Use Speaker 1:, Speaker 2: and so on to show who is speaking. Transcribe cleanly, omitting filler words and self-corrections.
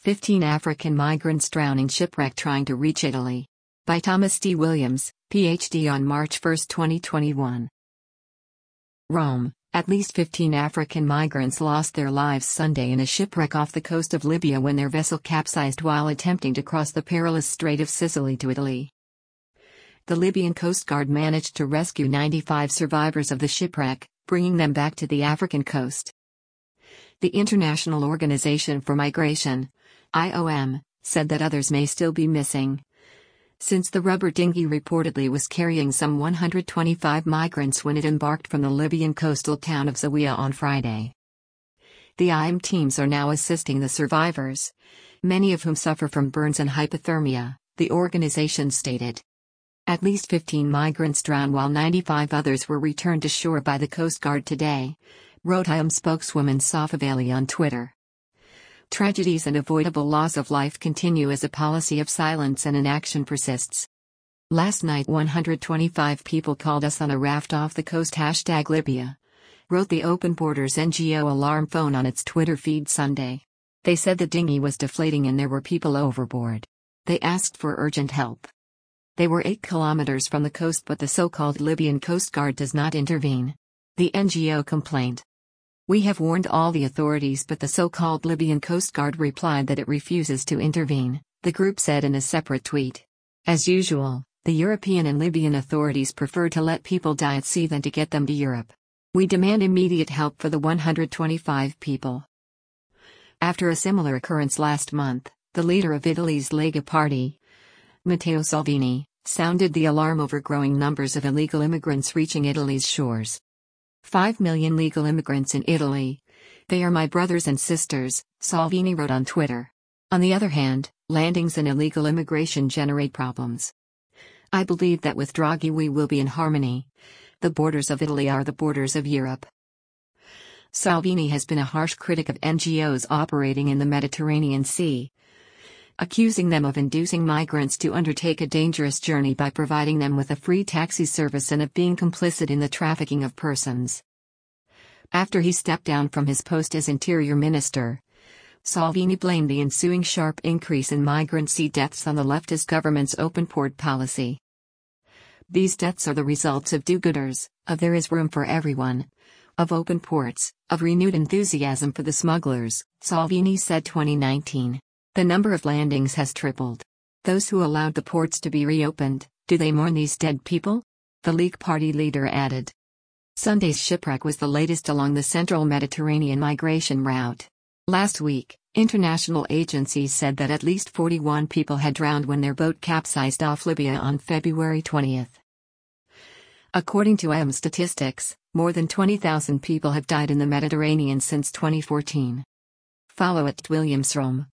Speaker 1: 15 African migrants drown in shipwreck trying to reach Italy. By Thomas D. Williams, Ph.D. on March 1, 2021. Rome. At least 15 African migrants lost their lives Sunday in a shipwreck off the coast of Libya when their vessel capsized while attempting to cross the perilous Strait of Sicily to Italy. The Libyan Coast Guard managed to rescue 95 survivors of the shipwreck, bringing them back to the African coast. The International Organization for Migration, IOM, said that others may still be missing. Since the rubber dinghy reportedly was carrying some 125 migrants when it embarked from the Libyan coastal town of Zawiya on Friday. The IOM teams are now assisting the survivors, many of whom suffer from burns and hypothermia, the organization stated. At least 15 migrants drowned while 95 others were returned to shore by the Coast Guard today, wrote IOM spokeswoman Safa Bailey on Twitter. Tragedies and avoidable loss of life continue as a policy of silence and inaction persists. Last night 125 people called us on a raft off the coast #Libya, wrote the Open Borders NGO alarm phone on its Twitter feed Sunday. They said the dinghy was deflating and there were people overboard. They asked for urgent help. They were 8 kilometers from the coast but the so-called Libyan Coast Guard does not intervene. The NGO complained. We have warned all the authorities but the so-called Libyan Coast Guard replied that it refuses to intervene, the group said in a separate tweet. As usual, the European and Libyan authorities prefer to let people die at sea than to get them to Europe. We demand immediate help for the 125 people. After a similar occurrence last month, the leader of Italy's Lega Party, Matteo Salvini, sounded the alarm over growing numbers of illegal immigrants reaching Italy's shores. 5 million legal immigrants in Italy. They are my brothers and sisters, Salvini wrote on Twitter. On the other hand, landings and illegal immigration generate problems. I believe that with Draghi we will be in harmony. The borders of Italy are the borders of Europe. Salvini has been a harsh critic of NGOs operating in the Mediterranean Sea, accusing them of inducing migrants to undertake a dangerous journey by providing them with a free taxi service and of being complicit in the trafficking of persons. After he stepped down from his post as Interior Minister, Salvini blamed the ensuing sharp increase in migrant sea deaths on the leftist government's open port policy. These deaths are the results of do-gooders, of there is room for everyone, of open ports, of renewed enthusiasm for the smugglers, Salvini said 2019. The number of landings has tripled. Those who allowed the ports to be reopened, do they mourn these dead people? The Lega Party leader added. Sunday's shipwreck was the latest along the central Mediterranean migration route. Last week, international agencies said that at least 41 people had drowned when their boat capsized off Libya on February 20. According to IOM statistics, more than 20,000 people have died in the Mediterranean since 2014. Follow @WilliamsRome.